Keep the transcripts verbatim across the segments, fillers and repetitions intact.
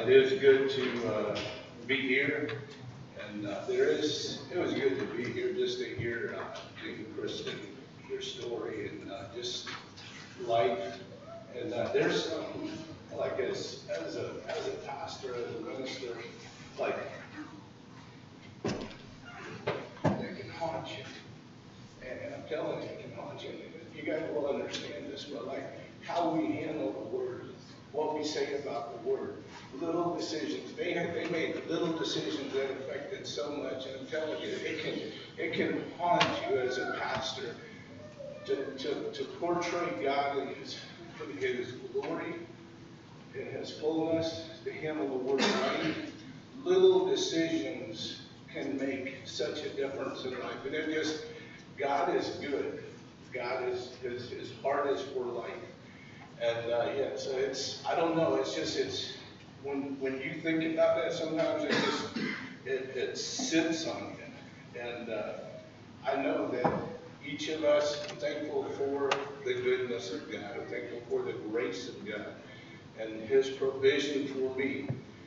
it is good to uh, be here, and uh, there is, it was good to be here just to hear uh, Jake and Kristen, your story, and uh, just life. And uh, there's some, like as, as a, as a pastor, as a minister, like, that can haunt you. And, and I'm telling you, it can haunt you. You guys will understand this, but like how we handle the word, what we say about the word, little decisions. They had, they made little decisions that affected so much. And I'm telling you, it can it can haunt you as a pastor to to, to portray God in His in His glory, in His fullness, to handle the word right. Little decisions can make such a difference in life, and it just God is good. God is his his heart is for life. And uh, yeah, so it's, I don't know, it's just, it's, when when you think about that, sometimes it just, it, it sits on you. And uh, I know that each of us, I'm thankful for the goodness of God. I'm thankful for the grace of God and His provision for me.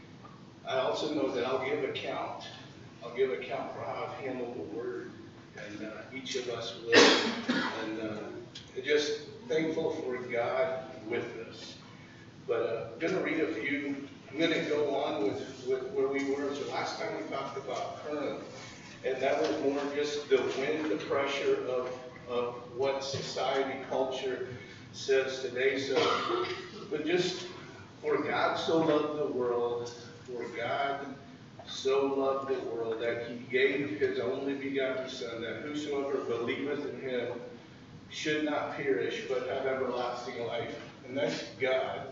I also know that I'll give account. I'll give account for how I've handled the Word. And uh, each of us will. And uh, just thankful for God with us. But uh, I'm going to read a few. I'm going to go on with, with where we were. So last time we talked about current, and that was more just the wind, the pressure of, of what society, culture says today. So, but just for God so loved the world, for God so loved the world that He gave His only begotten Son, that whosoever believeth in Him should not perish, but have everlasting life. And that's God,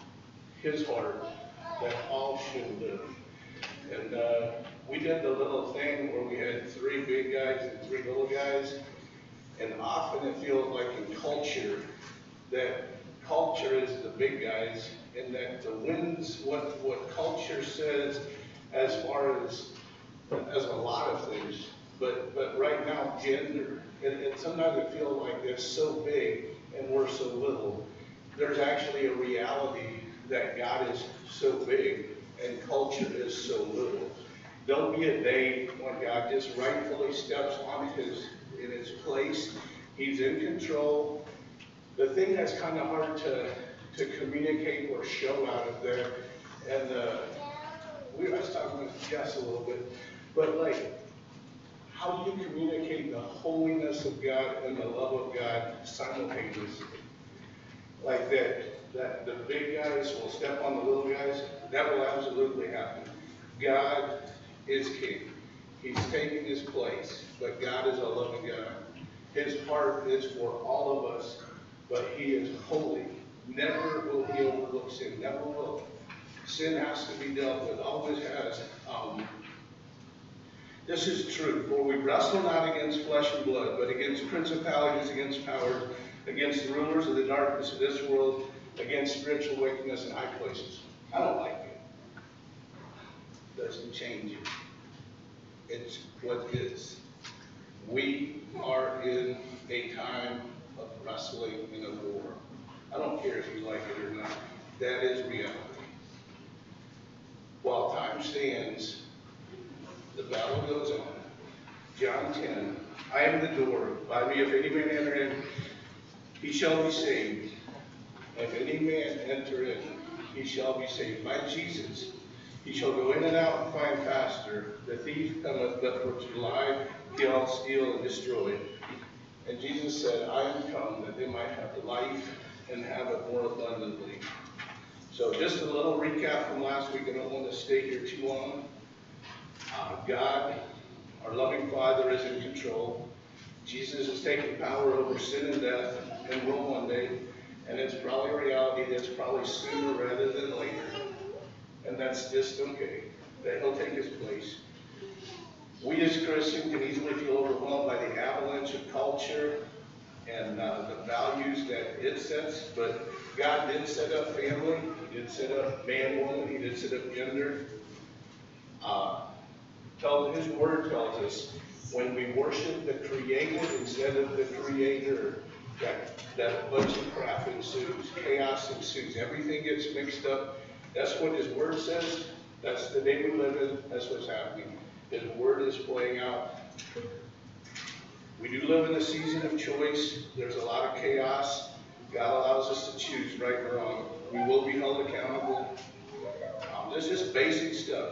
His heart, that all should live. And uh, we did the little thing where we had three big guys and three little guys. And often it feels like in culture, that culture is the big guys, and that the winds, what, what culture says as far as, as a lot of things. But, but right now, gender, and, and sometimes it feels like it's so big and we're so little. There's actually a reality that God is so big and culture is so little. There'll be a day when God just rightfully steps on his in his place. He's in control. The thing that's kind of hard to, to communicate or show out of there, and uh, we I was talking with Jess a little bit, but like, how do you communicate the holiness of God and the love of God simultaneously? Like that, that the big guys will step on the little guys, that will absolutely happen. God is king. He's taking his place, but God is a loving God. His heart is for all of us, but he is holy. Never will he overlook sin, never will. Sin has to be dealt with, always has. Um, This is true, for we wrestle not against flesh and blood, but against principalities, against powers, against the rulers of the darkness of this world, against spiritual wickedness in high places. I don't like it. Doesn't change it. It's what it is. We are in a time of wrestling in a war. I don't care if you like it or not. That is reality. While time stands, the battle goes on. John ten, I am the door. By me, if any man enter in, he shall be saved. If any man enter in, he shall be saved. By Jesus, he shall go in and out and find pasture. The thief cometh but for to lie, kill, steal, and destroy. And Jesus said, I am come that they might have life and have it more abundantly. So just a little recap from last week. I don't want to stay here too long. Uh, God, our loving Father, is in control. Jesus is taking power over sin and death and will one day. And it's probably a reality that's probably sooner rather than later. And that's just okay. That he'll take his place. We as Christians can easily feel overwhelmed by the avalanche of culture and uh, the values that it sets. But God did set up family. He did set up man, woman. He did set up gender. Uh, Tell, his word tells us when we worship the created instead of the creator, that, that a bunch of crap ensues, chaos ensues, everything gets mixed up, That's what his word says. That's the day we live in. That's what's happening. His word is playing out. We do live in a season of choice. There's a lot of chaos. God allows us to choose right and wrong. We will be held accountable. Um, this is just basic stuff.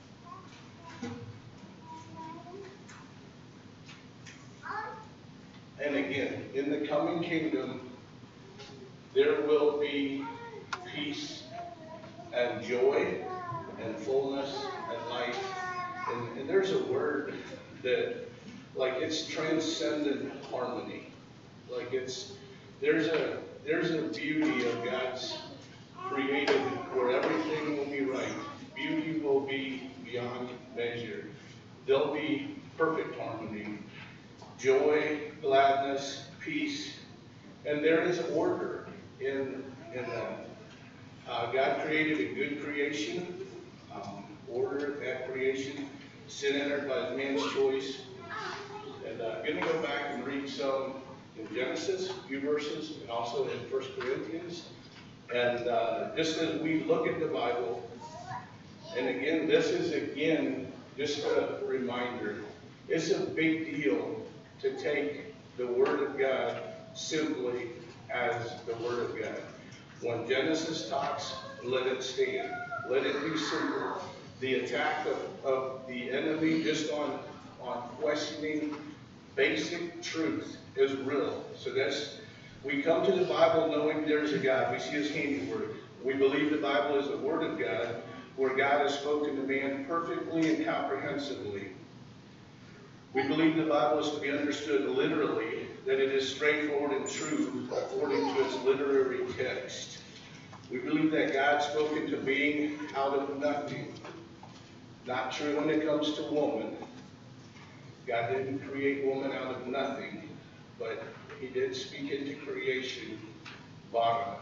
And again, in the coming kingdom, there will be peace and joy and fullness and life. And, and there's a word that, like, it's transcendent harmony. Like it's, there's a, there's a beauty of God's created where everything will be right. Beauty will be beyond measure. There'll be perfect harmony, joy, gladness, peace, and there is order in in that. Uh, God created a good creation, um, order that creation. Sin entered by man's choice. And uh, I'm going to go back and read some in Genesis, a few verses, and also in First Corinthians. And uh, just as we look at the Bible, and again, this is again just a reminder. It's a big deal to take the Word of God simply as the Word of God. When Genesis talks, let it stand. Let it be simple. The attack of, of the enemy just on, on questioning basic truth is real. So that's, we come to the Bible knowing there's a God. We see his handiwork. We believe the Bible is the Word of God, where God has spoken to man perfectly and comprehensively. We believe the Bible is to be understood literally, that it is straightforward and true according to its literary text. We believe that God spoke into being out of nothing. Not true when it comes to woman. God didn't create woman out of nothing, but he did speak into creation, bottom.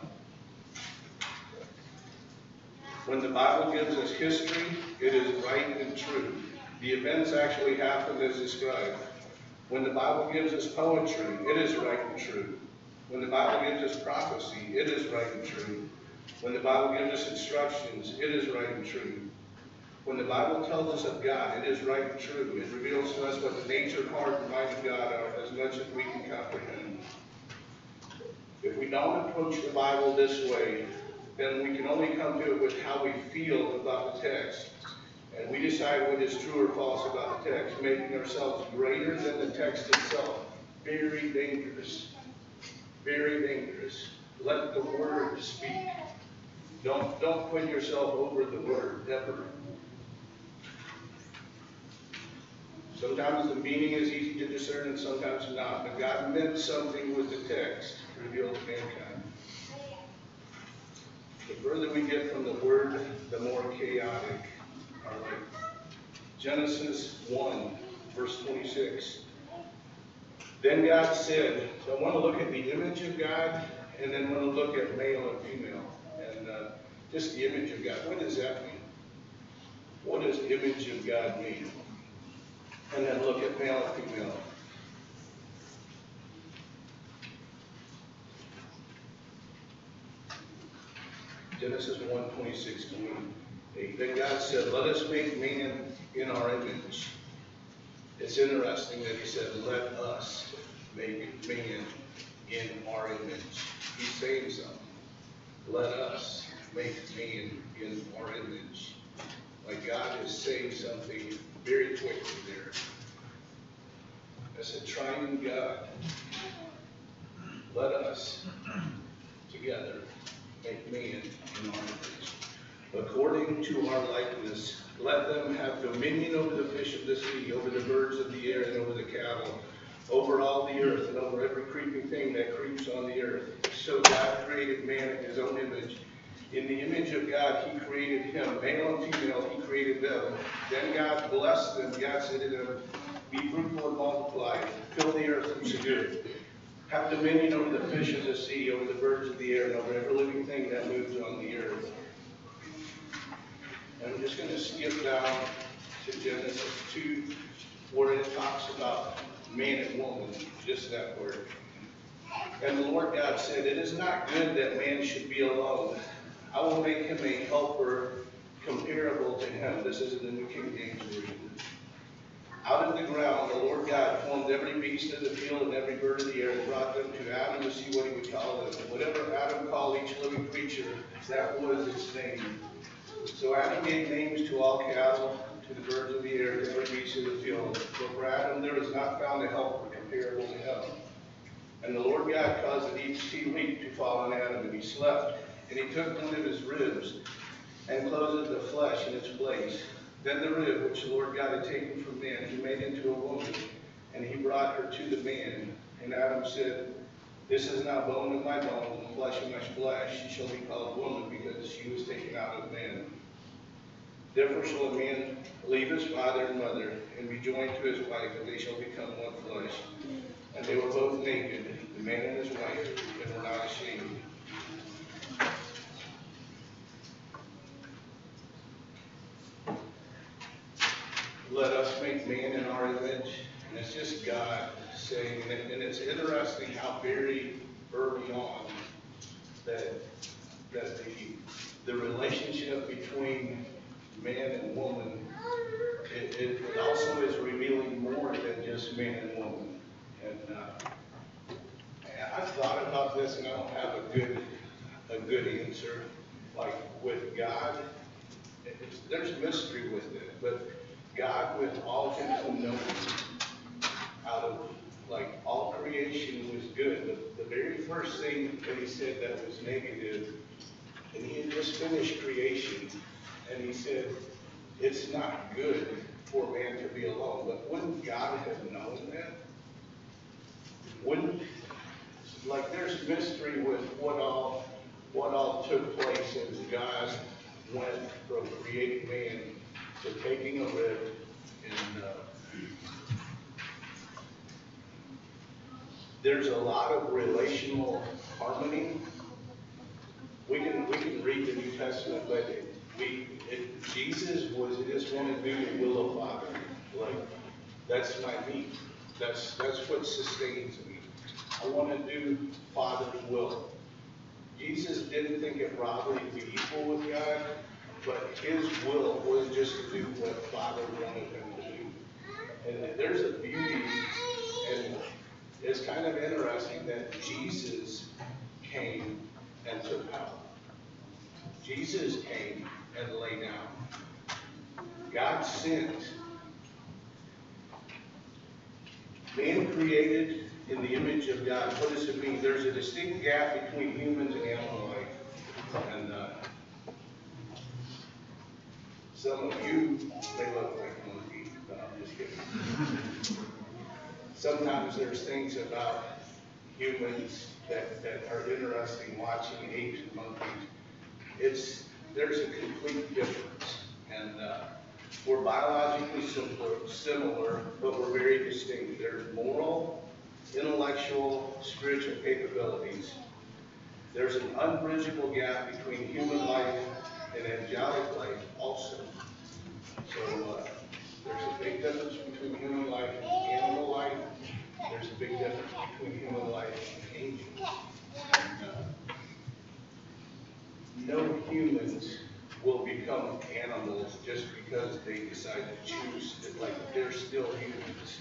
When the Bible gives us history, it is right and true. The events actually happened as described. When the Bible gives us poetry, it is right and true. When the Bible gives us prophecy, it is right and true. When the Bible gives us instructions, it is right and true. When the Bible tells us of God, it is right and true. It reveals to us what the nature, heart, and mind of God are as much as we can comprehend. If we don't approach the Bible this way, then we can only come to it with how we feel about the text. And we decide what is true or false about the text, making ourselves greater than the text itself. Very dangerous. Very dangerous. Let the Word speak. Don't, don't put yourself over the Word, never. Sometimes the meaning is easy to discern and sometimes not. But God meant something with the text revealed to mankind. The further we get from the Word, the more chaotic our life. Genesis one, verse twenty-six. Then God said, so I want to look at the image of God, and then I want to look at male and female. And uh, just the image of God. What does that mean? What does image of God mean? And then look at male and female. Genesis one, twenty-six, twenty-eight. Then God said, let us make man in our image. It's interesting that he said, let us make man in our image. He's saying something. Let us make man in our image. Like God is saying something very quickly there. As a triune God, let us together make man in our image. According to our likeness, let them have dominion over the fish of the sea, over the birds of the air, and over the cattle, over all the earth, and over every creeping thing that creeps on the earth. So God created man in his own image. In the image of God, he created him. Male and female, he created them. Then God blessed them. God said to them, be fruitful and multiply, fill the earth and subdue it. Have dominion over the fish of the sea, over the birds of the air, and over every living thing that moves on the earth. And I'm just going to skip down to Genesis two, where it talks about man and woman, just that word. And the Lord God said, it is not good that man should be alone. I will make him a helper him. This is in the New King James Version. Out of the ground, the Lord God formed every beast of the field and every bird of the air and brought them to Adam to see what he would call them. And whatever Adam called each living creature, that was its name. So Adam gave names to all cattle, to the birds of the air, to every beast of the field. But for Adam there was not found a helper comparable to him. And the Lord God caused a deep sea leap to fall on Adam, and he slept. And he took one of his ribs and clothed the flesh in its place. Then the rib which the Lord God had taken from man, he made into a woman, and he brought her to the man. And Adam said, This is now bone of my bones and flesh of my flesh. She shall be called woman, because she was taken out of man. Therefore shall a man leave his father and mother, and be joined to his wife, and they shall become one flesh. And they were both naked, the man and his wife, and were not ashamed. Let us make man in our image. And it's just God saying, and, and it's interesting how very early on that that the the relationship between man and woman, it, it, it also is revealing more than just man and woman. And uh, I've thought about this, and I don't have a good a good answer. Like with God, it's, there's mystery with it, but God, with all his knowing, out of like all creation was good. The, the very first thing that he said that was negative, and he had just finished creation, and he said, it's not good for man to be alone. But wouldn't God have known that? Wouldn't, like there's mystery with what all what all took place as God went from creating man to taking a rib and uh, there's a lot of relational harmony. We can we can read the New Testament, but it, we it, Jesus was just want to do the will of Father. Like that's my meat. That's that's what sustains me. I want to do Father's will. Jesus didn't think it robbery to be equal with God, but his will was just to do what Father wanted him to do. And there's a beauty, and it's kind of interesting that Jesus came and took power. Jesus came and lay down. God sent. Man created in the image of God. What does it mean? There's a distinct gap between humans and animal life. And uh, some of you may look like monkeys, but I'm just kidding. Sometimes there's things about humans that, that are interesting watching apes and monkeys. It's, there's a complete difference. And uh, we're biologically similar, similar, but we're very distinct. There's moral, intellectual, spiritual capabilities. There's an unbridgeable gap between human life and angelic life also. So uh, there's a big difference between human life and animal life. There's a big difference between human life and angels. And, uh, no humans will become animals just because they decide to choose it. Like they're still humans.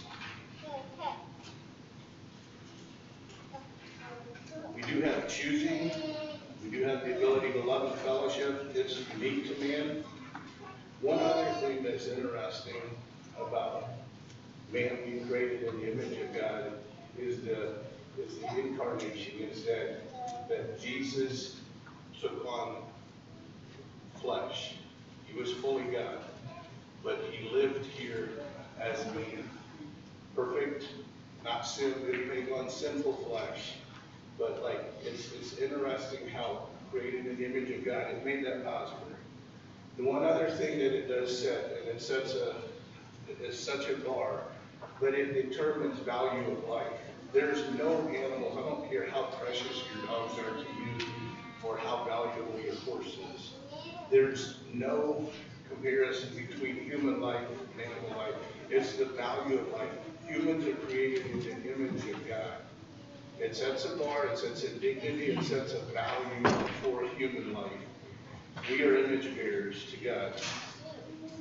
We do have choosing. We do have the ability to love and fellowship. It's unique to man. One other thing that's interesting about man being created in the image of God is the is the incarnation. Is that that Jesus took on flesh. He was fully God, but he lived here as man, perfect, not sin, didn't take on sinful flesh. But like it's it's interesting how created in the image of God, it made that possible. The one other thing that it does set, and it sets a it's such a bar, but it determines value of life. There's no animals, I don't care how precious your dogs are to you or how valuable your horse is. There's no comparison between human life and animal life. It's the value of life. Humans are created in the image of God. It sets a bar, it sets a dignity, it sets a value for human life. We are image bearers to God.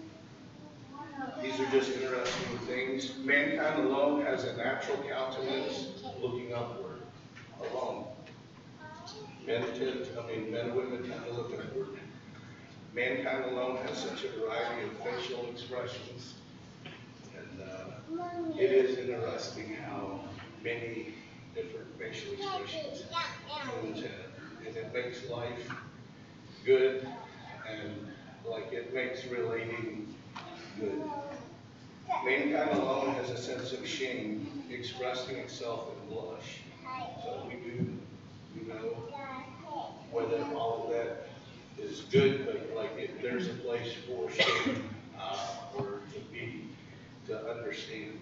are just interesting things. Mankind alone has a natural countenance looking upward, alone. Men tend, I mean, men and women tend to look upward. Mankind alone has such a variety of facial expressions. And uh, it is interesting how many different facial expressions humans have. And it makes life good, and like it makes relating good. Mankind alone has a sense of shame expressing itself in blush. So we do, we know whether all of that is good, but like if there's a place for shame uh, or to be, to understand.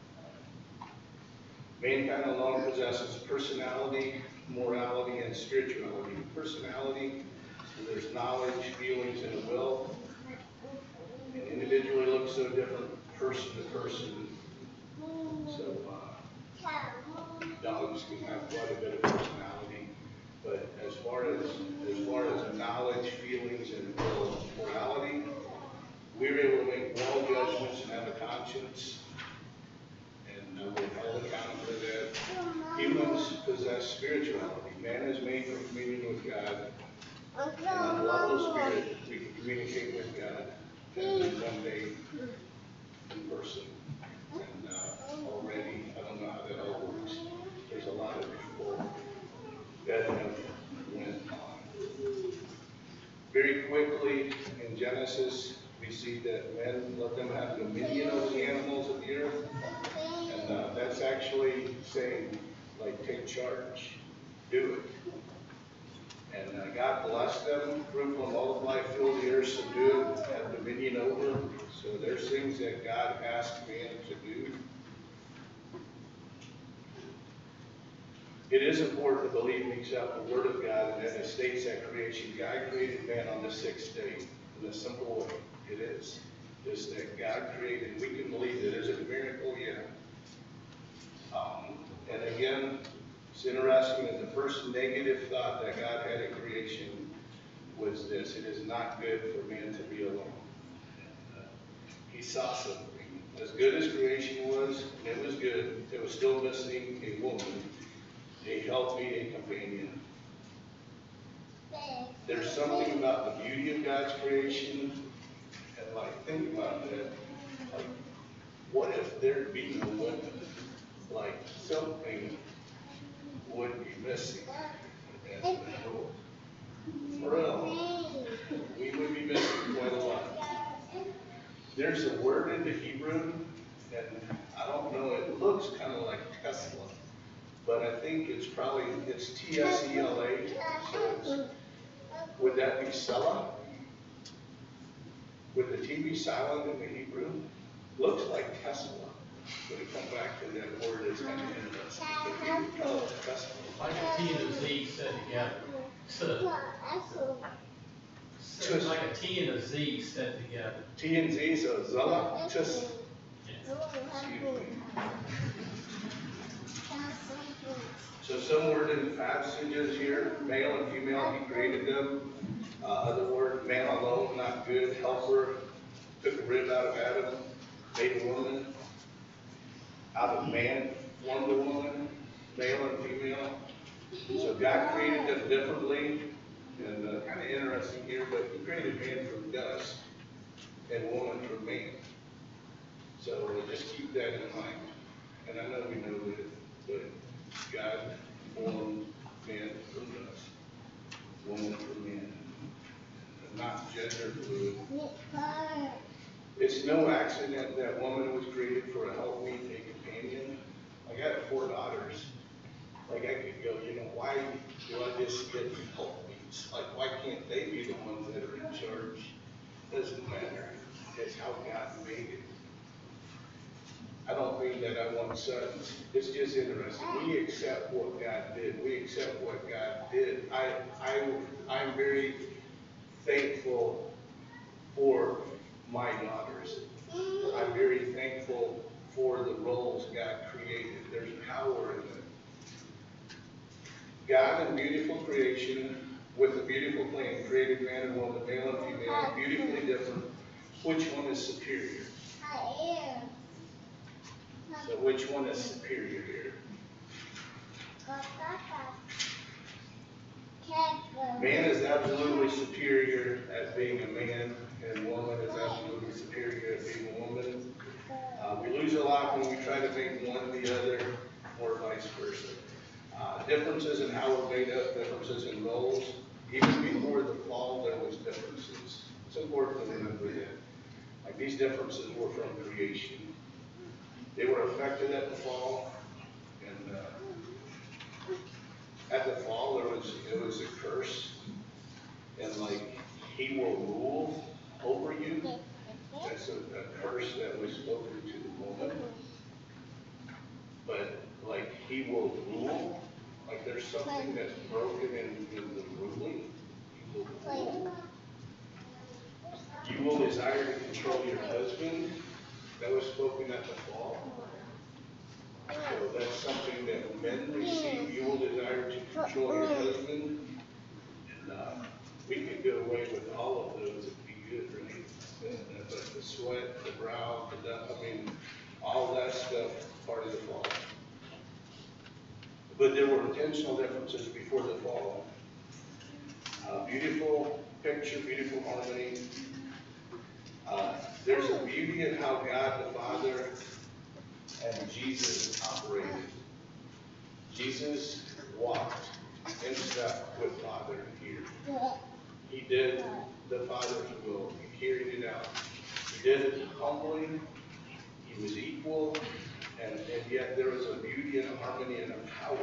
Mankind alone possesses personality, morality, and spirituality. Personality, so there's knowledge, feelings, and a will. And individually looks so different person to person. So uh, dogs can have quite a bit of personality. But as far as as far as knowledge, feelings, and will, morality, we're able to make moral judgments and have a conscience. And uh, we're held accountable for that. Humans possess spirituality. Man is made for communion with God. And on the level of spirit, we can communicate with God. And then one day, in person. And uh, already, I don't know how that all works. There's a lot of people that have went on. Very quickly, in Genesis, we see that men, let them have dominion over the animals of the earth. And uh, that's actually saying, like, take charge, do it. And uh, God blessed them, fruitful, multiply, fill the earth, subdue it, have dominion over them. So there's things that God asked man to do. It is important to believe and accept the Word of God, and that it states that creation, God created man on the sixth day. In a simple way, it is. Is that God created, we can believe that there's a miracle, yeah. Um, and again, it's interesting that the first negative thought that God had in creation was this: it is not good for man to be alone. And, uh, he saw something. As good as creation was, it was good. It was still missing a woman, a helpmeet, a companion. There's something about the beauty of God's creation, and like, think about that. Like, what if there'd be no women? Like, something would be missing. And for real, we would be missing quite a lot. There's a word in the Hebrew, and I don't know, it looks kind of like Tesla, but I think it's probably, it's T S E L A, so it's, would that be Sela? Would the T be silent in the Hebrew? Looks like Tesla. When we come back to that word, it's kind of interesting. The Hebrew call it Tesla. Like a T and a Z said together. So, so it's like a T and a Z said together. T and Z, so Zella, just, Yeah. excuse me. So some word in the passages here, male and female, he created them. Uh, other word, man alone, not good, helper, took a rib out of Adam, made a woman. Out of man, formed a woman, male and female. So God created them differently, and uh, kind of interesting here, but he created man from dust and woman from man. So uh, just keep that in mind. And I know we know that, but God formed man from dust, woman from man, and not gender fluid. It's no accident that woman was created for a helpmeet, a companion. I got four daughters. Like I could go, you know, why do I just get helpmeets? Like why can't they be the ones that are in charge? Doesn't matter. It's how God made it. I don't mean that I want sons. It's just interesting. We accept what God did. We accept what God did. I, I, I'm very thankful for my daughters. I'm very thankful for the roles God created. There's power in it. God in beautiful creation with a beautiful plan created man and woman, male and female, beautifully different. Which one is superior? So which one is superior here? Man is absolutely superior at being a man, and woman is absolutely superior at being a woman. Uh, we lose a lot when we try to make one the other, or vice versa. Uh, differences in how we're made up, differences in roles. Even before the fall, there was differences. It's important to remember that. Like, these differences were from creation. They were affected at the fall, and uh, at the fall there was it was a curse, and like, he will rule over you. That's a, a curse that was spoken to the woman. But like, he will rule. Like, there's something that's broken in, in the ruling. He will rule. You will desire to control your husband. That was spoken at the fall. So that's something that men receive. You will desire to control your husband. And uh, we could go away with all of those. It'd be good, right? And, uh, but the sweat, the brow, the dust, I mean, all that stuff, part of the fall. But there were intentional differences before the fall. Uh, beautiful picture, beautiful harmony. Uh, there's a beauty in how God the Father and Jesus operated. Jesus walked in step with Father here. He did the Father's will. He carried it out. He did it humbly. He was equal. And, and yet there was a beauty and a harmony and a power.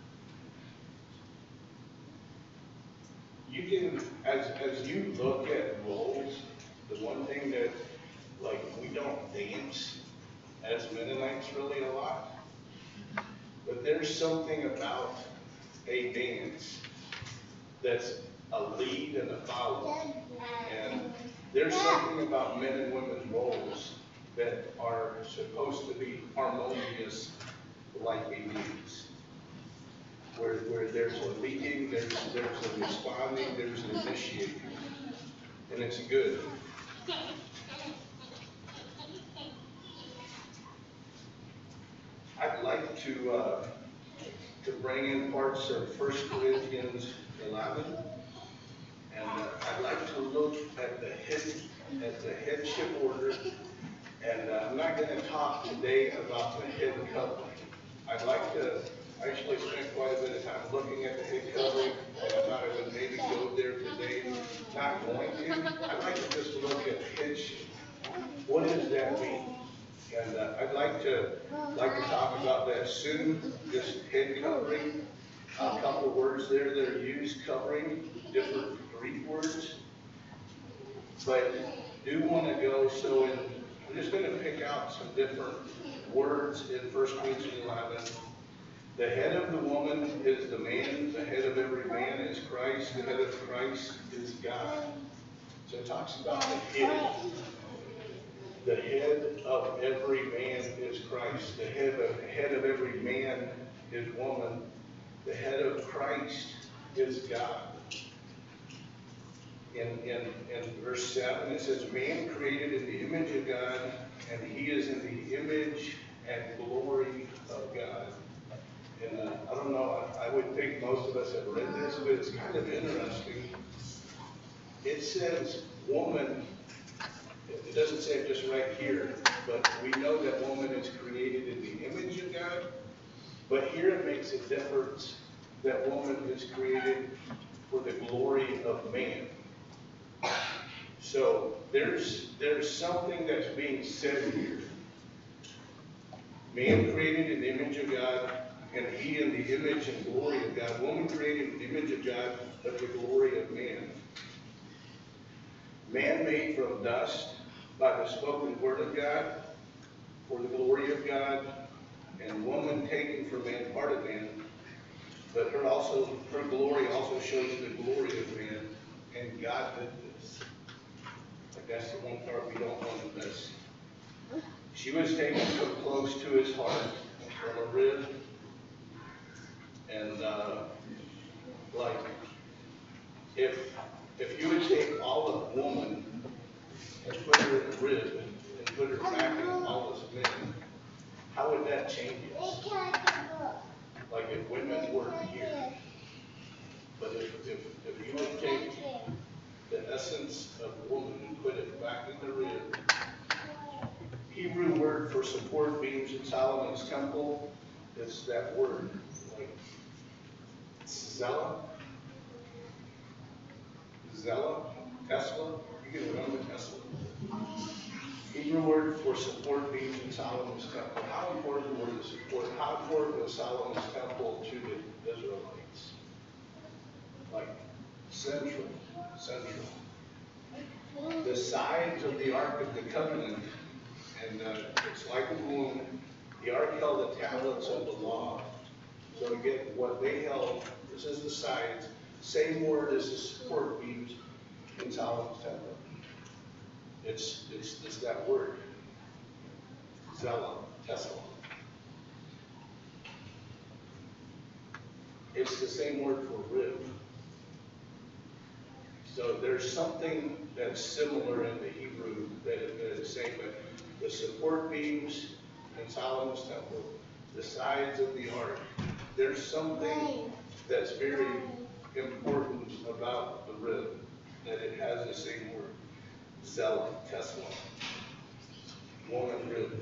You can, as, as you look at roles, the one thing that, like, we don't dance as Mennonites really a lot, but there's something about a dance that's a lead and a follow. And there's something about men and women's roles that are supposed to be harmonious like a dance. Where, where there's a leading, there's, there's a responding, there's an initiating. And it's good. I'd like to uh, to bring in parts of First Corinthians eleven, and uh, I'd like to look at the head at the headship order. And uh, I'm not going to talk today about the head covering. I'd like to actually spend quite a bit of time looking at the head covering, and I thought I would maybe go there today. Not going to. I'd like to just look at headship. What does that mean? And uh, I'd like to like to talk about that soon. This head covering, a couple of words there that are used, covering, different Greek words. But do want to go. So in, I'm just going to pick out some different words in First Corinthians eleven. The head of the woman is the man. The head of every man is Christ. The head of Christ is God. So it talks about the head. The head of every man is Christ. The head of, head of every man is woman. The head of Christ is God. In, in, in verse seven, it says, man created in the image of God, and he is in the image and glory of God. And uh, I don't know, I, I would think most of us have read this, but it's kind of interesting. It says woman. It doesn't say it just right here, but we know that woman is created in the image of God. But here it makes a difference that woman is created for the glory of man. So there's there's something that's being said here. Man created in the image of God, and he in the image and glory of God. Woman created in the image of God, but the glory of man. Man made from dust by the spoken word of God, for the glory of God, and woman taken from man, part of man, but her also her glory also shows the glory of man, and God did this. Like, that's the one part we don't want to miss. She was taken so close to his heart from a rib, and uh, like if if you would take all of woman and put her in a rib and and put her back in all us men, how would that change us? Like if women were here, but if, if, if you would take the essence of woman and put it back in the rib, Hebrew word for support beams in Solomon's temple is that word, like Zella, Zella, Tesla. You can remember Tesla. Hebrew word for support beams in Solomon's temple. How important were the support? How important was Solomon's temple to the Israelites? Like central, central. The sides of the Ark of the Covenant, and uh, it's like a moon. The Ark held the tablets of the law. So again, what they held, this is the sides. Same word as the support beams in Solomon's temple. It's, it's, it's that word, Zella, Tesla. It's the same word for rib. So there's something that's similar in the Hebrew that, that is saying, but the support beams in Solomon's temple, the sides of the ark, there's something that's very important about the rib, that it has the same word. Zella, Tesla, woman rib.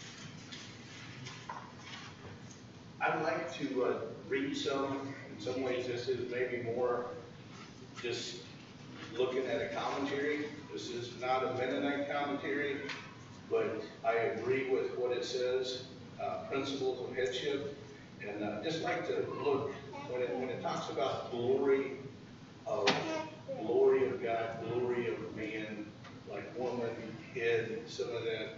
I'd like to uh, read some. In some ways, this is maybe more just looking at a commentary. This is not a Mennonite commentary, but I agree with what it says, uh, principles of headship, and uh, just like to look when it when it talks about glory of glory of God, glory of man, like woman, head, some of that.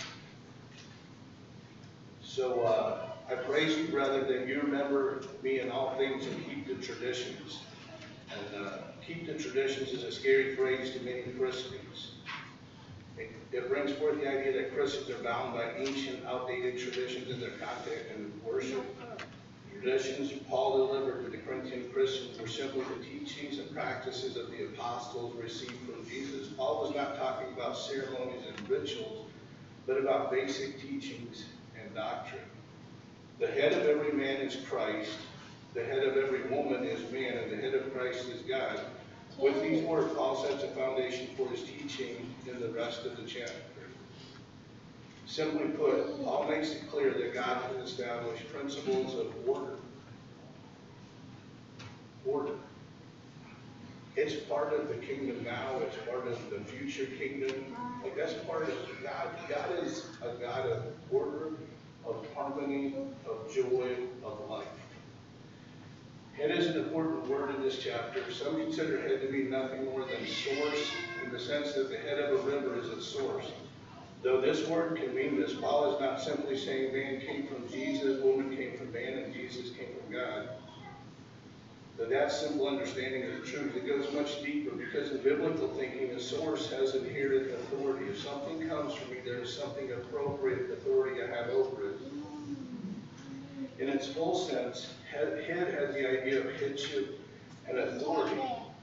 So uh, I praise you, brother, that you remember me in all things and keep the traditions. And uh, keep the traditions is a scary phrase to many Christians. It, it brings forth the idea that Christians are bound by ancient, outdated traditions in their contact and worship. Traditions Paul delivered to the Corinthian Christians were simply the teachings and practices of the apostles received from Jesus. Paul was not talking about ceremonies and rituals, but about basic teachings and doctrine. The head of every man is Christ. The head of every woman is man, and the head of Christ is God. With these words, Paul sets a foundation for his teaching in the rest of the chapter. Simply put, Paul makes it clear that God has established principles of order. Order. It's part of the kingdom now. It's part of the future kingdom. Like that's part of God. God is a God of order, of harmony, of joy, of life. Head is an important word in this chapter. Some consider head to be nothing more than source, in the sense that the head of a river is its source. Though this word can mean this, Paul is not simply saying man came from Jesus, woman came from man, and Jesus came from God. But that simple understanding of the truth, it goes much deeper, because in biblical thinking, a source has inherent authority. If something comes from me, there is something appropriate authority I have over it. In its full sense, head, head has the idea of headship and authority.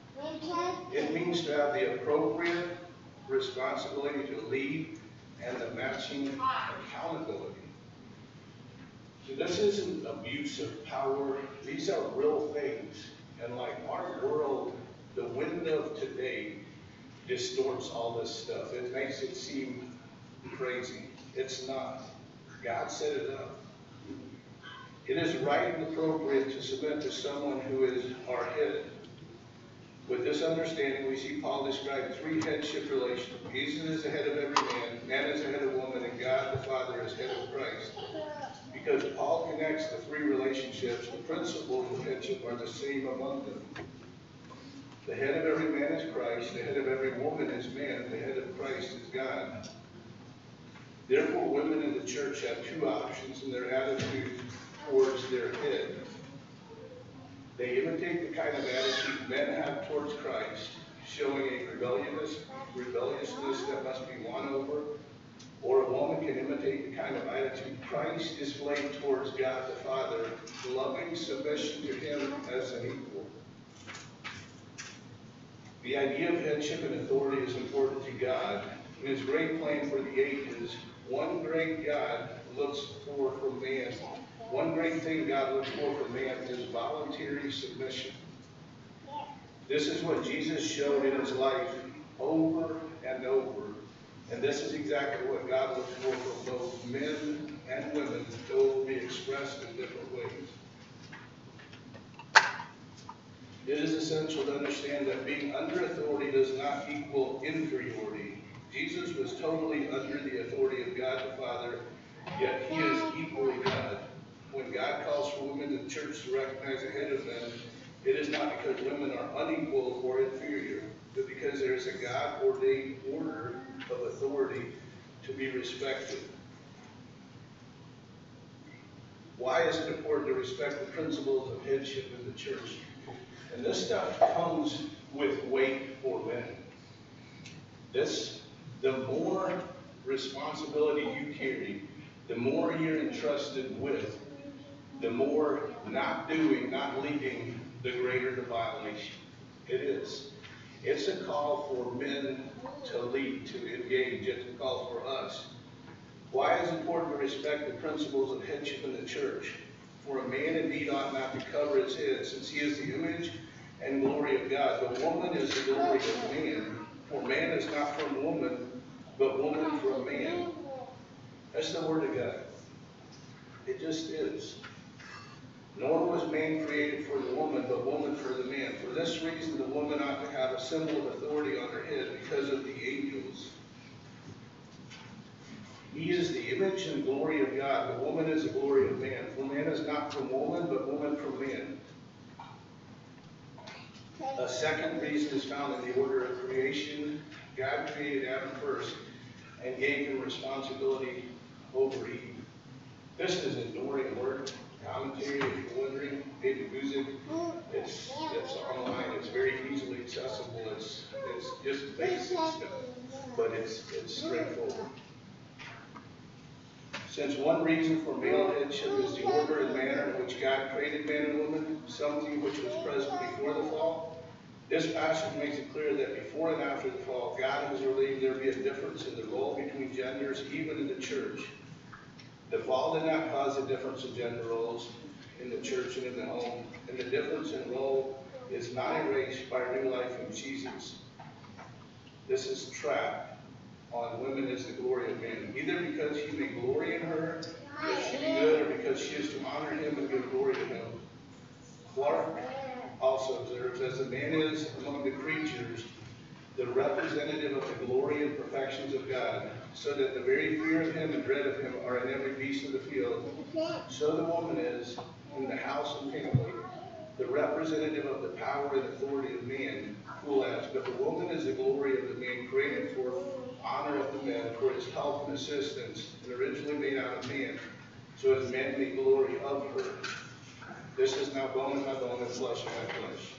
It means to have the appropriate responsibility to lead and the matching accountability. So this isn't abuse of power. These are real things. And like our world, the wind of today distorts all this stuff. It makes it seem crazy. It's not. God set it up. It is right and appropriate to submit to someone who is our head. With this understanding, we see Paul describe three headship relations. Jesus is the head of every man, man is the head of woman, and God the Father is head of Christ. Because Paul connects the three relationships, the principles of headship are the same among them. The head of every man is Christ, the head of every woman is man, the head of Christ is God. Therefore, women in the church have two options in their attitude towards their head. They imitate the kind of attitude men have towards Christ, showing a rebelliousness, rebelliousness that must be won over, or a woman can imitate the kind of attitude Christ displayed towards God the Father, loving submission to him as an equal. The idea of headship and authority is important to God. his great plan for the ages, one great God looks for from man. One great thing God looks for from man is voluntary submission. This is what Jesus showed in his life over and over. And this is exactly what God looks for from both men and women, though it will be expressed in different ways. It is essential to understand that being under authority does not equal inferiority. Jesus was totally under the authority of God the Father, yet he is equally God. When God calls for women in the church to recognize the head of them, it is not because women are unequal or inferior, but because there is a God-ordained order of authority to be respected. Why is it important to respect the principles of headship in the church? And this stuff comes with weight for men. This, the more responsibility you carry, the more you're entrusted with, the more not doing, not leading, the greater the violation. It is. It's a call for men to lead, to engage. It's a call for us. Why is it important to respect the principles of headship in the church? For a man indeed ought not to cover his head, since he is the image and glory of God. But woman is the glory of man. For man is not from woman, but woman from man. That's the word of God. It just is. Nor was man created for the woman, but woman for the man. For this reason, the woman ought to have a symbol of authority on her head because of the angels. He is the image and glory of God, but woman is the glory of man. For man is not from woman, but woman from man. A second reason is found in the order of creation. God created Adam first and gave him responsibility over Eve. This is enduring work. Commentary, if you're wondering, David Guzik, it's, it's online, it's very easily accessible, it's, it's just basic stuff, but it's, it's straightforward. Since one reason for male headship is the order and manner in which God created man and woman, something which was present before the fall, this passage makes it clear that before and after the fall, God has ordained there be a difference in the role between genders, even in the church. The fall did not cause a difference in gender roles in the church and in the home, and the difference in role is not erased by real life in Jesus. This is trapped on women as the glory of man, either because he may glory in her, if she be good, or because she is to honor him and give glory to him. Clark also observes, as a man is among the creatures, the representative of the glory and perfections of God, so that the very fear of him and dread of him are in every beast of the field, so the woman is in the house and family, the representative of the power and authority of man. Who adds, but the woman is the glory of the man, created for honor of the man, for his help and assistance, and originally made out of man, so as man may glory of her. This is now bone of my bone and flesh of my flesh.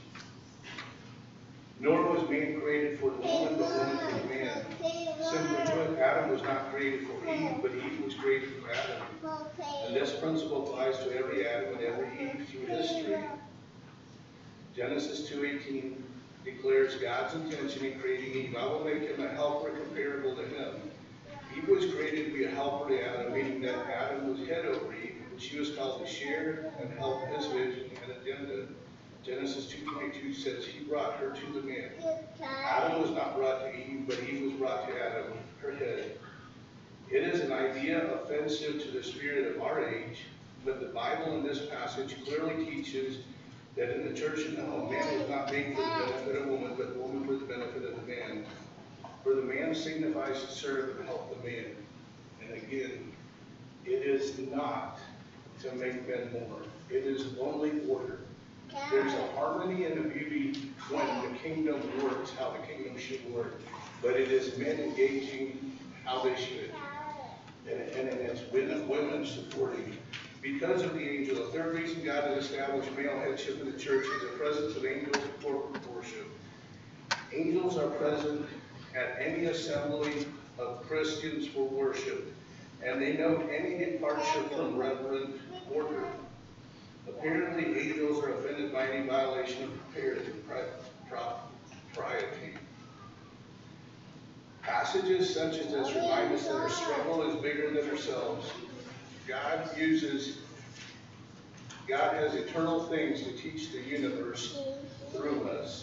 Nor was man created for the woman, but woman for the man. Simply put, Adam was not created for Eve, but Eve was created for Adam. And this principle applies to every Adam and every Eve through history. Genesis two eighteen declares God's intention in creating Eve. I will make him a helper comparable to him. Eve was created to be a helper to Adam, meaning that Adam was head over Eve, and she was called to share and help his vision and agenda. Genesis two twenty-two says he brought her to the man. Adam was not brought to Eve, but Eve was brought to Adam, her head. It is an idea offensive to the spirit of our age, but the Bible in this passage clearly teaches that in the church and the home, man was not made for the benefit of woman, but woman for the benefit of the man. For the man signifies to serve and help the man. And again, it is not to make men more. It is only order. There's a harmony and a beauty when the kingdom works, how the kingdom should work. But it is men engaging how they should. And, and it's women, women supporting. Because of the angel, the third reason God has established male headship in the church is the presence of angels in corporate worship. Angels are present at any assembly of Christians for worship, and they note any departure from reverent order. Apparently, angels are offended by any violation of propriety. Passages such as this remind us that our struggle is bigger than ourselves. God uses, God has eternal things to teach the universe through us.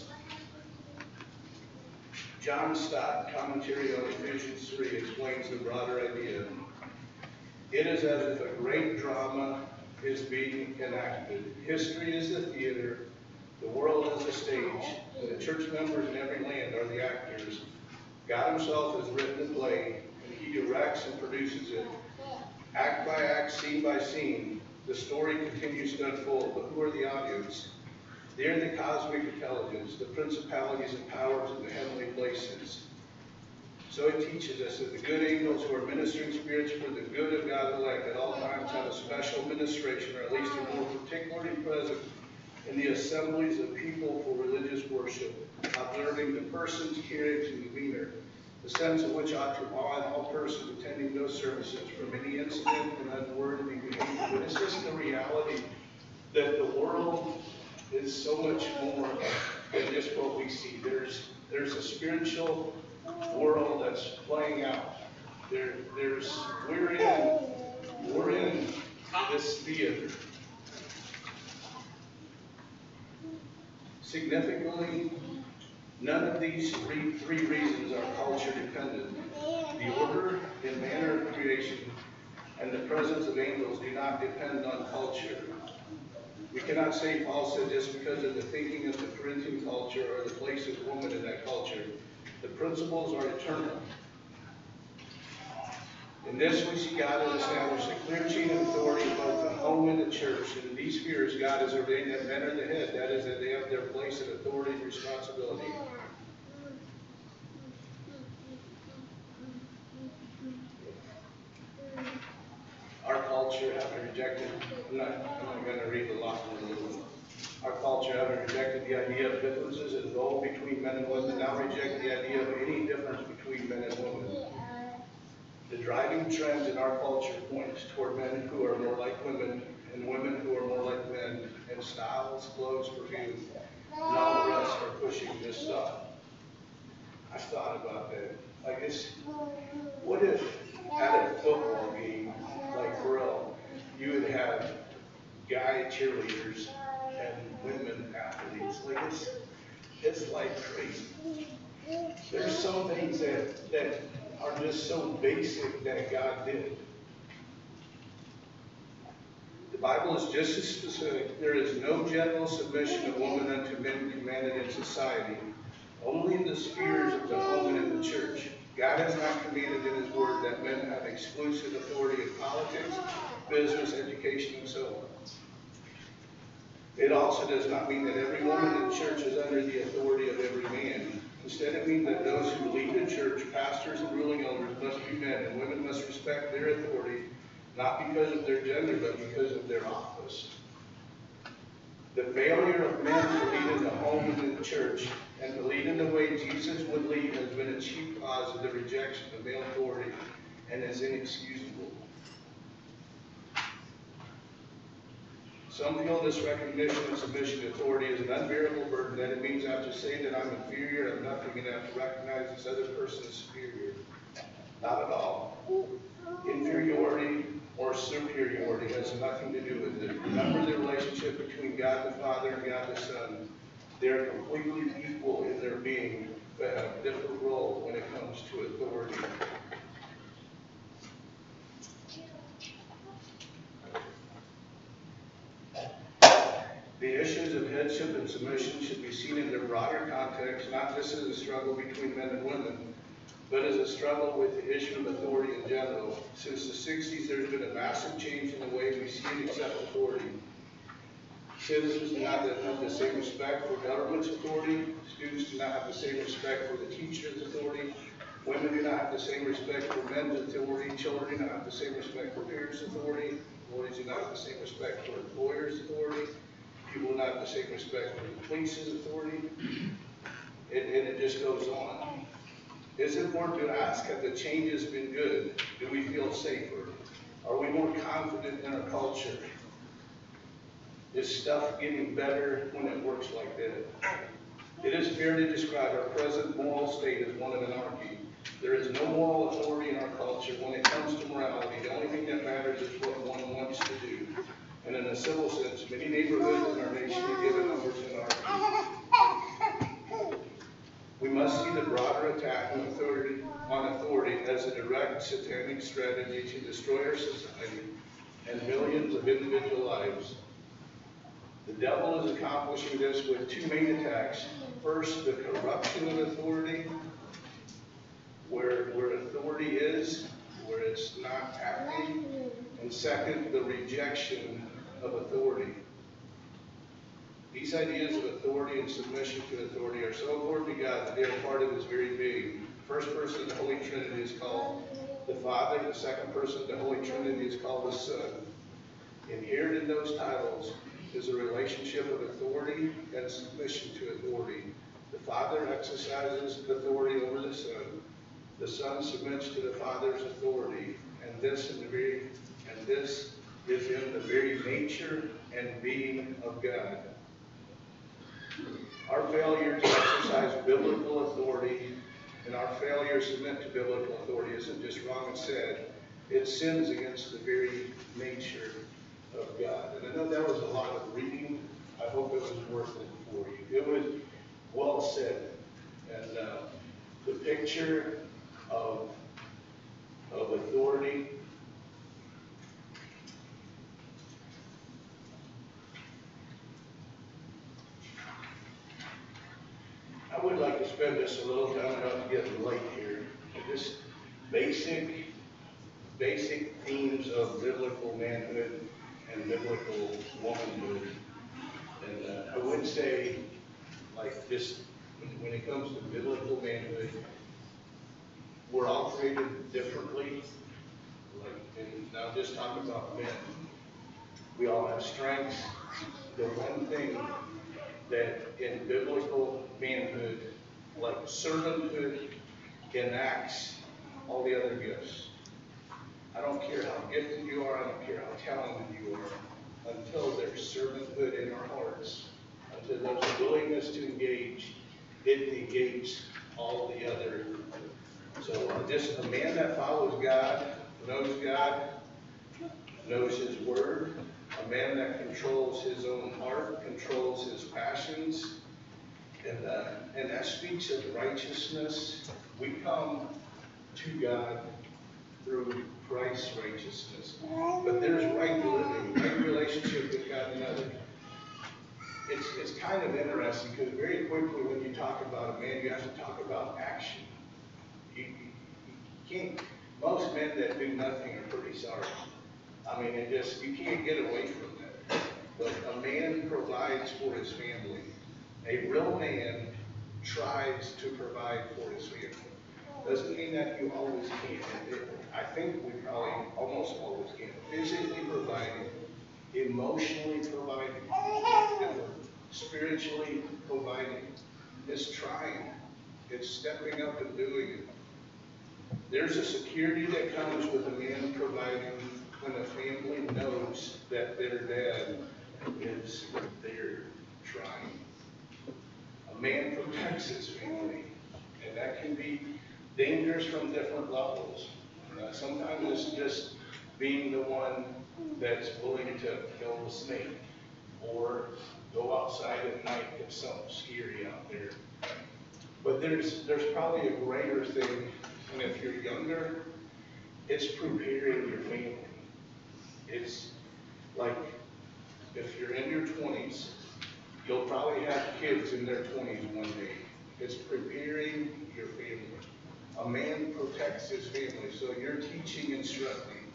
John Stott, commentary on Ephesians three, explains the broader idea. It is as if a great drama is being enacted. History is the theater, the world is the stage, and the church members in every land are the actors. God himself has written the play, and he directs and produces it. Act by act, scene by scene, the story continues to unfold, but who are the audience? They are the cosmic intelligence, the principalities and powers in the heavenly places. So it teaches us that the good angels who are ministering spirits for the good of God's elect at all times have a special ministration, or at least are more particularly present in the assemblies of people for religious worship, observing the person's appearance and demeanor, the sense of which ought to awe all persons attending those services from any incident and unworthy behavior. But it's just the reality that the world is so much more than just what we see. There's there's a spiritual world that's playing out. There there's we're in we're in this theater. Significantly, none of these three, three reasons are culture dependent. The order and manner of creation and the presence of angels do not depend on culture. We cannot say Paul said just because of the thinking of the Corinthian culture or the place of woman in that culture. The principles are eternal. In this we see God has established a clear chain of authority both in home and the church. And in these spheres, God has ordained that men are the head. That is, that they have their place of authority and responsibility. Our culture, having rejected, I'm not, I'm not going to read the lot in a little. Our culture, having rejected the idea of differences in role between men and women, now reject the idea of any difference between men and women. The driving trend in our culture points toward men who are more like women and women who are more like men, and styles, clothes, perfume, and all the rest are pushing this stuff. I thought about that. Like, it's, what if at a football game, like Brill, you would have guy cheerleaders and women athletes? Like, it's, it's like crazy. There's some things that, that are just so basic that God did. The Bible is just as specific. There is no general submission of woman unto men commanded in society, only in the spheres of the home and in the church. God has not commanded in his word that men have exclusive authority in politics, business, education, and so on. It also does not mean that every woman in the church is under the authority of every man. Instead, it means that those who lead the church, pastors and ruling elders, must be men, and women must respect their authority, not because of their gender, but because of their office. The failure of men to lead in the home and in the church, and to lead in the way Jesus would lead, has been a chief cause of the rejection of male authority, and is inexcusable. Some feel this recognition of submission to authority is an unbearable burden, that it means I have to say that I'm inferior, I'm nothing, and I have to recognize this other person as superior. Not at all. Inferiority or superiority has nothing to do with it. Remember the relationship between God the Father and God the Son. They are completely equal in their being, but have a different role when it comes to authority. The issues of headship and submission should be seen in their broader context, not just as a struggle between men and women, but as a struggle with the issue of authority in general. Since the sixties, there's been a massive change in the way we see and accept authority. Citizens do not have the same respect for government's authority. Students do not have the same respect for the teacher's authority. Women do not have the same respect for men's authority. Children do not have the same respect for parents' authority. Employees do not have the same respect for employers' authority. People do not have the same respect for the police's authority. And, and it just goes on. It's important to ask, have the changes been good? Do we feel safer? Are we more confident in our culture? Is stuff getting better when it works like that? It is fair to describe our present moral state as one of anarchy. There is no moral authority in our culture. When it comes to morality, the only thing that matters is what one wants to do. And in a civil sense, many neighborhoods in our nation are given over to anarchy. We must see the broader attack on authority, on authority as a direct satanic strategy to destroy our society and millions of individual lives. The devil is accomplishing this with two main attacks. First, the corruption of authority, where, where authority is, where it's not acting. And second, the rejection of authority. These ideas of authority and submission to authority are so important to God that they are part of His very being. The first person of the Holy Trinity is called the Father. The second person of the Holy Trinity is called the Son. Inherent in those titles is a relationship of authority and submission to authority. The Father exercises authority over the Son. The Son submits to the Father's authority, and this in the very and this is in the very nature and being of God. Our failure to exercise biblical authority and our failure to submit to biblical authority isn't just wrong and sad. It sins against the very nature of God. And I know that was a lot of reading. I hope it was worth it for you. It was well said. And uh, the picture of, of authority I would like to spend just a little time, not to get late here, just basic, basic themes of biblical manhood and biblical womanhood. And uh, I would say, like, just when, when it comes to biblical manhood, we're all created differently. Like, and now just talking about men, we all have strengths. The one thing that in biblical manhood, like servanthood, enacts all the other gifts. I don't care how gifted you are, I don't care how talented you are, until there's servanthood in our hearts, until there's a willingness to engage, it negates all the other. So uh, just a man that follows God, knows God, knows His Word, a man that controls his own heart, controls his passions, and, uh, and that speaks of righteousness. We come to God through Christ's righteousness. But there's right living, right relationship with God and others. It's, it's kind of interesting because very quickly when you talk about a man, you have to talk about action. You, you, you can't, most men that do nothing are pretty sorry. I mean, it just, you can't get away from that. But a man provides for his family. A real man tries to provide for his family. Doesn't mean that you always can. It, I think we probably almost always can. Physically providing, emotionally providing, spiritually providing. It's trying. It's stepping up and doing it. There's a security that comes with a man providing when a family knows that their dad is there trying. A man protects his family, and that can be dangerous from different levels. Uh, sometimes it's just being the one that's willing to kill the snake, or go outside at night if something scary out there. But there's there's probably a greater thing, and if you're younger, it's preparing your family. It's like if you're in your twenties, you'll probably have kids in their twenties one day. It's preparing your family. A man protects his family, so you're teaching, instructing.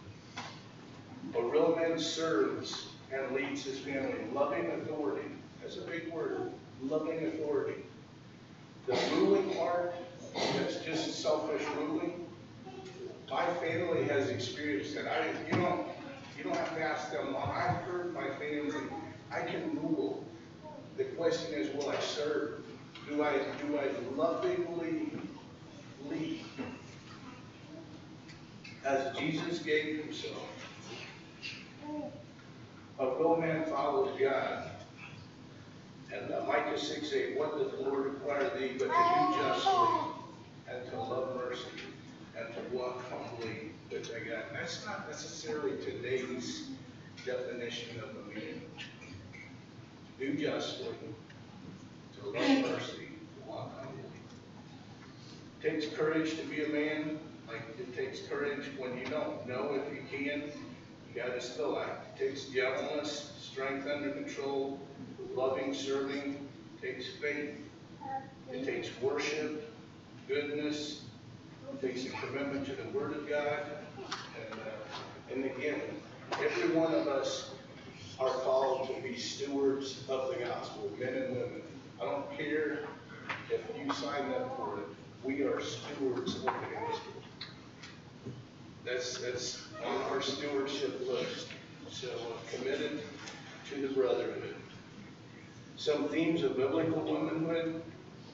A real man serves and leads his family. Loving authority. That's a big word. Loving authority. The ruling part, that's just selfish ruling. My family has experienced that. I, you don't, you don't have to ask them. I've heard my family. I can rule. The question is, will I serve? Do I, do I lovingly lead as Jesus gave himself? A real man follows God. And uh, Micah six eight, what does the Lord require thee but to do justly and to love mercy and to walk humbly with their God. And that's not necessarily today's definition of a man. To do justly, to love mercy, to walk humbly. It takes courage to be a man, like it takes courage when you don't know if you can. You got to still act. It takes gentleness, strength under control, loving, serving. It takes faith. It takes worship, goodness. It takes a commitment to the Word of God. And, uh, and again, every one of us are called to be stewards of the gospel, men and women. I don't care if you sign up for it. We are stewards of the gospel. That's, that's on our stewardship list. So uh, committed to the brotherhood. Some themes of biblical womanhood.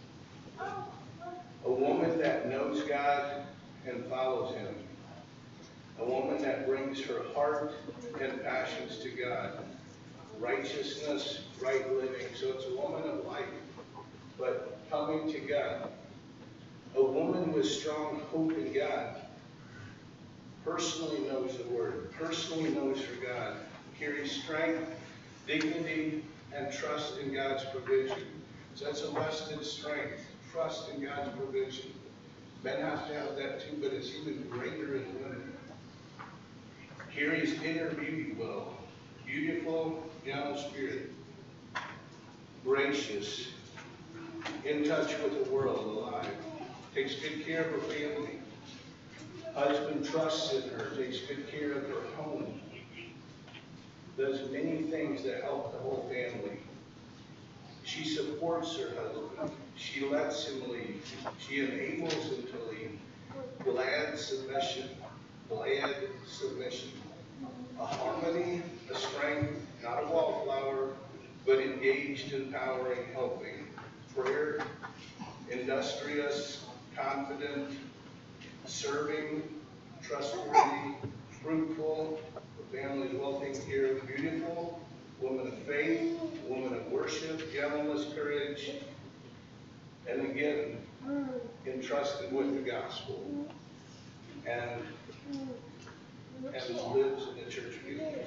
A woman that knows God and follows Him. A woman that brings her heart and passions to God. Righteousness, right living. So it's a woman of life, but coming to God. A woman with strong hope in God. Personally knows the Word. Personally knows her God. Carries strength, dignity, and trust in God's provision. So that's a vested strength. Trust in God's provision. Men have to have that too, but it's even greater in women. Carries inner beauty well. Beautiful, gentle spirit. Gracious. In touch with the world, alive. Takes good care of her family. Husband trusts in her. Takes good care of her home. Does many things that help the whole family. She supports her husband. She lets him lead. She enables him to lead. Glad submission. Glad submission. A harmony, a strength, not a wallflower, but engaged, empowering, helping. Prayer, industrious, confident, serving, trustworthy, fruitful, the family is well taken care of, beautiful, woman of faith, woman of worship, gentleness, courage, and again, entrusted with the gospel, and, and lives in the church community.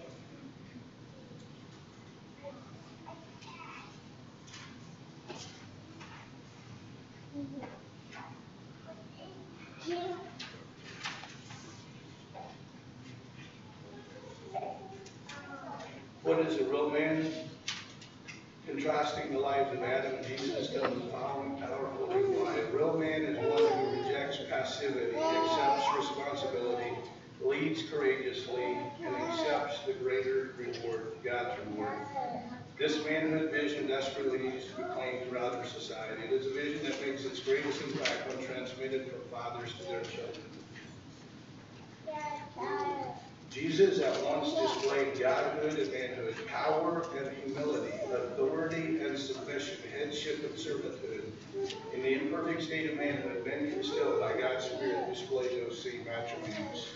What is a real man? Contrasting the lives of Adam and Jesus tells the following powerful reply. A real man is one who rejects passivity, accepts responsibility, leads courageously, and accepts the greater reward, God's reward. This manhood vision desperately needs to be claimed throughout our society. It is a vision that makes its greatest impact when transmitted from fathers to their children. Jesus at once displayed godhood and manhood, power and humility, authority and submission, headship and servanthood. In the imperfect state of manhood, men can still, by God's Spirit, display those same attributes.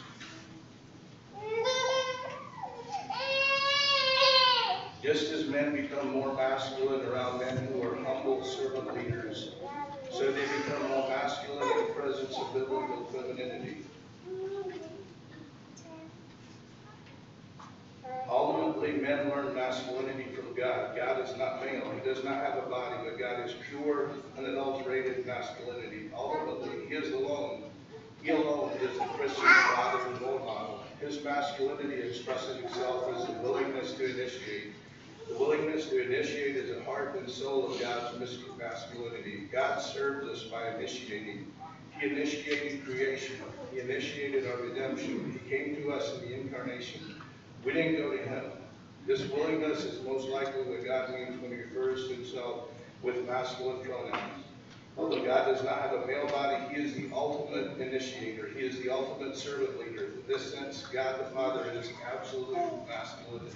Just as men become more masculine around men who are humble servant leaders, so they become more masculine in the presence of biblical femininity. Ultimately, men learn masculinity from God. God is not male. He does not have a body, but God is pure, unadulterated masculinity. Ultimately, He is alone. He alone is the Christian father and role model. His masculinity expresses itself as the willingness to initiate. The willingness to initiate is the heart and soul of God's mystic masculinity. God serves us by initiating. He initiated creation. He initiated our redemption. He came to us in the incarnation. We didn't go to Him. This willingness is most likely what God means when He refers to Himself with masculine pronouns. Although God does not have a male body, He is the ultimate initiator. He is the ultimate servant leader. In this sense, God the Father is absolute masculinity.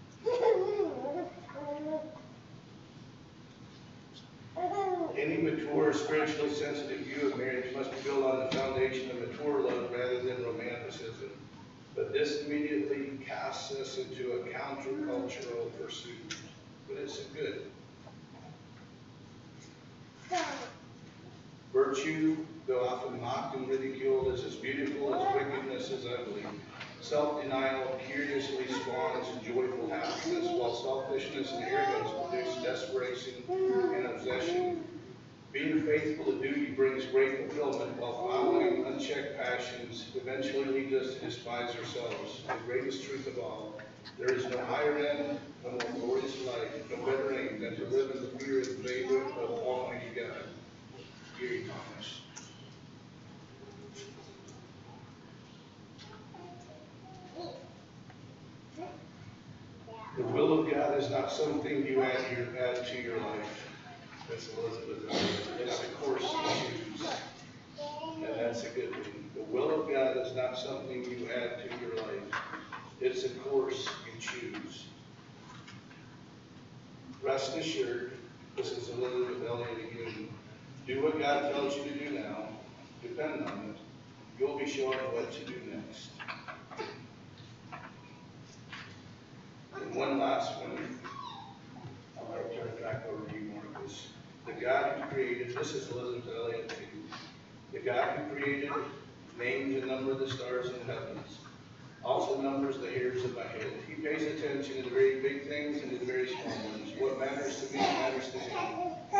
Any mature Therefore, a spiritually sensitive view of marriage must be built on the foundation of mature love rather than romanticism. But this immediately casts us into a countercultural pursuit. But it's a good. Virtue, though often mocked and ridiculed, is as beautiful as wickedness is ugly. Self-denial curiously spawns joyful happiness, while selfishness and arrogance produce desperation and obsession. Being faithful to duty brings great fulfillment, while following unchecked passions eventually leads us to despise ourselves. The greatest truth of all, there is no higher end, no more glorious life, no better aim than to live in the fear and favor of Almighty God. Gary Thomas. The will of God is not something you add, your, add to your life. That's Elizabeth. It's a course you choose. And that's a good thing. The will of God is not something you add to your life. It's a course you choose. Rest assured, this is Elizabeth Elliot again. Do what God tells you to do now. Depend on it. You'll be shown what to do next. And one last one. I'll turn it back over to you, Marcus. The God who created, this is Elizabeth Elliot too. The God who created names and number the stars in the heavens, also numbers the hairs of my head. He pays attention to the very big things and to the very small ones. What matters to me matters to him.